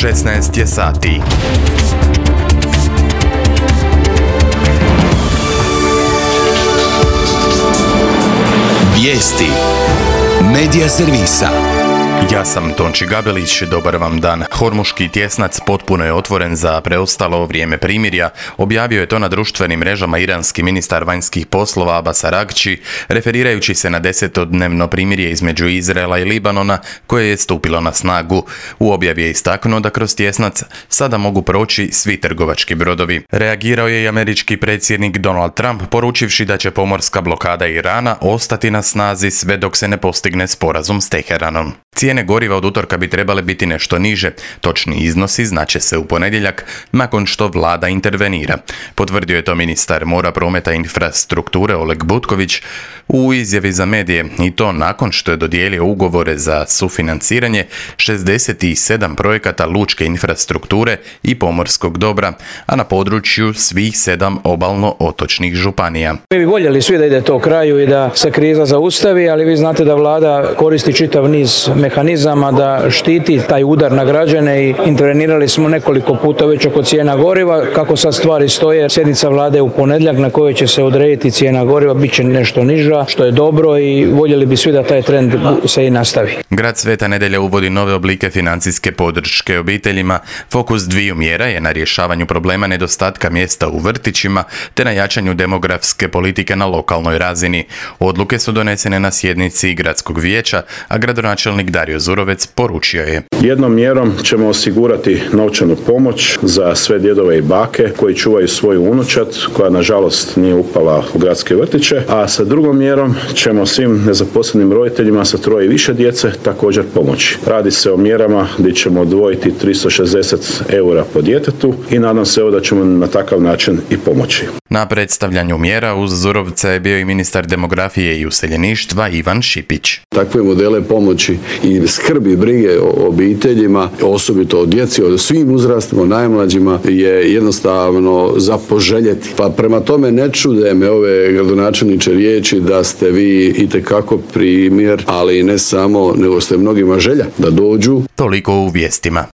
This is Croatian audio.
16 je sati. Vijesti Medija servisa. Ja sam Tonči Gabelić, dobar vam dan. Hormuški tjesnac potpuno je otvoren za preostalo vrijeme primirja. Objavio je to na društvenim mrežama iranski ministar vanjskih poslova Abbas Araghči, referirajući se na 10-dnevno primirje između Izraela i Libanona koje je stupilo na snagu. U objavi je istaknuo da kroz tjesnac sada mogu proći svi trgovački brodovi. Reagirao je i američki predsjednik Donald Trump, poručivši da će pomorska blokada Irana ostati na snazi sve dok se ne postigne sporazum s Teheranom. Cijene goriva od utorka bi trebale biti nešto niže. Točni iznosi znače se u ponedjeljak, nakon što vlada intervenira. Potvrdio je to ministar mora, prometa i infrastrukture Oleg Butković u izjavi za medije, i to nakon što je dodijelio ugovore za sufinanciranje 67 projekata lučke infrastrukture i pomorskog dobra, a na području svih 7 obalno-otočnih županija. Mi bi voljeli svi da ide to kraju i da se kriza zaustavi, ali vi znate da vlada koristi čitav niz mehanizama da štiti taj udar na građane i intervenirali smo nekoliko puta već oko cijena goriva. Kako sad stvari stoje, sjednica vlade u ponedjeljak na kojoj će se odrediti cijena goriva bit će nešto niža, što je dobro, i voljeli bi svi da taj trend se i nastavi. Grad Sveta Nedelja uvodi nove oblike financijske podrške obiteljima. Fokus dviju mjera je na rješavanju problema nedostatka mjesta u vrtićima te na jačanju demografske politike na lokalnoj razini. Odluke su donesene na sjednici gradskog vijeća, a gradonačelnik Dario Zurovec poručio je: jednom mjerom ćemo osigurati novčanu pomoć za sve djedove i bake koji čuvaju svoju unučad koja nažalost nije upala u gradske vrtiće, a sa drugom mjerom ćemo svim nezaposlenim roditeljima sa 3 i više djece također pomoći. Radi se o mjerama gdje ćemo odvojiti 360 eura po djetetu i nadam se da ćemo na takav način i pomoći. Na predstavljanju mjera uz Zurovca je bio i ministar demografije i useljeništva Ivan Šipić. Takve modele pomoći i skrbi, brige o obiteljima, osobito o djeci, o svim uzrastima, o najmlađima, je jednostavno za poželjeti. Pa prema tome ne čude me ove gradonačelniče riječi da ste vi itekako primjer, ali ne samo, nego ste mnogima želja da dođu. Toliko u vijestima.